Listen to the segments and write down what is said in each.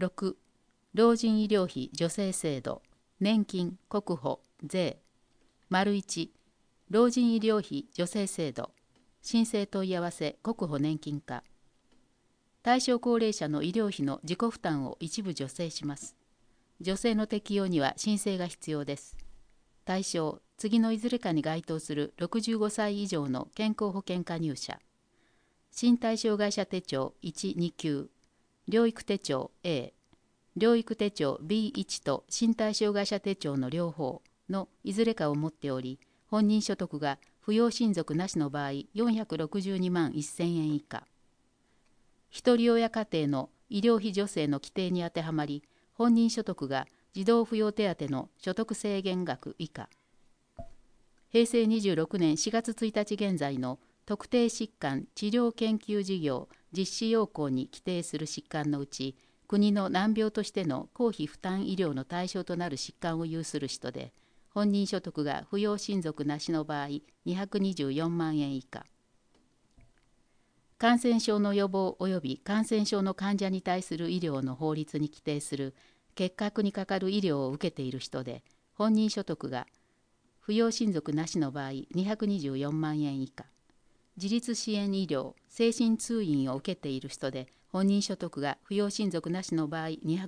6、老人医療費助成制度、年金、国保、税。1、老人医療費助成制度、申請問い合わせ国保年金課。対象高齢者の医療費の自己負担を一部助成します。助成の適用には申請が必要です。対象、次のいずれかに該当する65歳以上の健康保険加入者。身体障害者手帳1、2級、療育手帳 A、療育手帳 B1 と身体障害者手帳の両方のいずれかを持っており、本人所得が扶養親族なしの場合462万1000円以下。一人親家庭の医療費助成の規定に当てはまり、本人所得が児童扶養手当の所得制限額以下。平成26年4月1日現在の特定疾患治療研究事業実施要項に規定する疾患のうち、国の難病としての公費負担医療の対象となる疾患を有する人で、本人所得が扶養親族なしの場合224万円以下。感染症の予防及び感染症の患者に対する医療の法律に規定する結核にかかる医療を受けている人で、本人所得が扶養親族なしの場合224万円以下。自立支援医療精神通院を受けている人で、本人所得が扶養親族なしの場合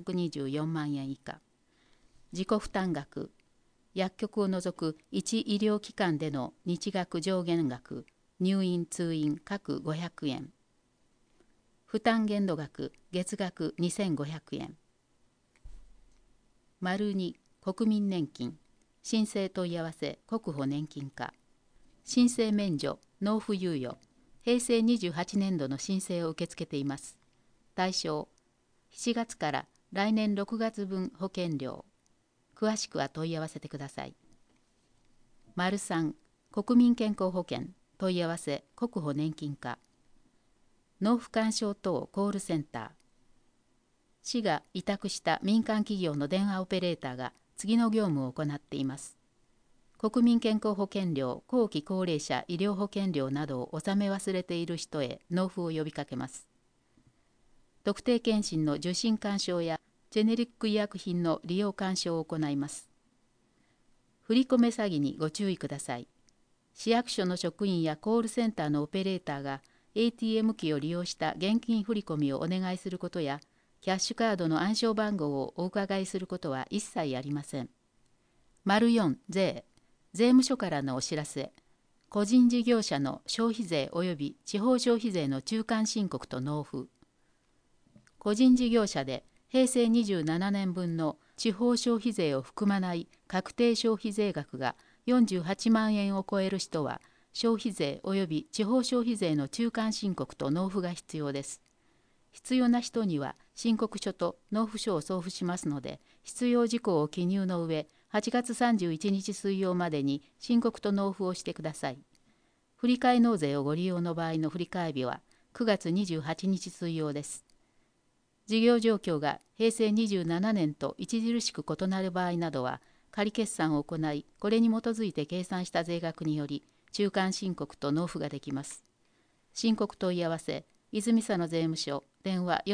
224万円以下。自己負担額、薬局を除く1医療機関での日額上限額、入院通院各500円。負担限度額、月額2500円。2、国民年金、申請問い合わせ国保年金課。申請免除、納付猶予、平成28年度の申請を受け付けています。対象、7月から来年6月分保険料。詳しくは問い合わせてください。3、国民健康保険、問い合わせ国保年金課。納付勧奨等コールセンター。市が委託した民間企業の電話オペレーターが次の業務を行っています。国民健康保険料、後期高齢者医療保険料などを納め忘れている人へ納付を呼びかけます。特定健診の受診勧奨やジェネリック医薬品の利用勧奨を行います。振込詐欺にご注意ください。市役所の職員やコールセンターのオペレーターが ATM 機を利用した現金振込をお願いすることや、キャッシュカードの暗証番号をお伺いすることは一切ありません。4、税務署からのお知らせ。個人事業者の消費税及び地方消費税の中間申告と納付。個人事業者で平成27年分の地方消費税を含まない確定消費税額が48万円を超える人は、消費税及び地方消費税の中間申告と納付が必要です。必要な人には申告書と納付書を送付しますので、必要事項を記入の上、8月31日水曜までに申告と納付をしてください。振替納税をご利用の場合の振替日は9月28日水曜です。事業状況が平成27年と著しく異なる場合などは、仮決算を行い、これに基づいて計算した税額により、中間申告と納付ができます。申告問い合わせ、泉佐野税務署、電話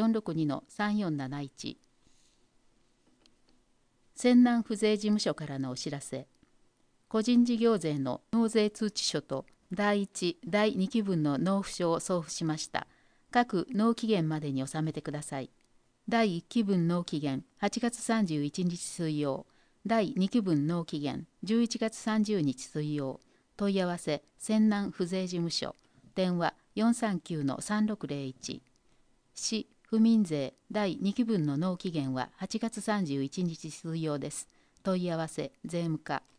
462-3471。泉南府税事務所からのお知らせ。個人事業税の納税通知書と第1、第2期分の納付書を送付しました。各納期限までに納めてください。第1期分納期限8月31日水曜。第2期分納期限11月30日水曜。問い合わせ泉南府税事務所。電話439-3601。市府民税第2期分の納期限は8月31日水曜です。問い合わせ税務課。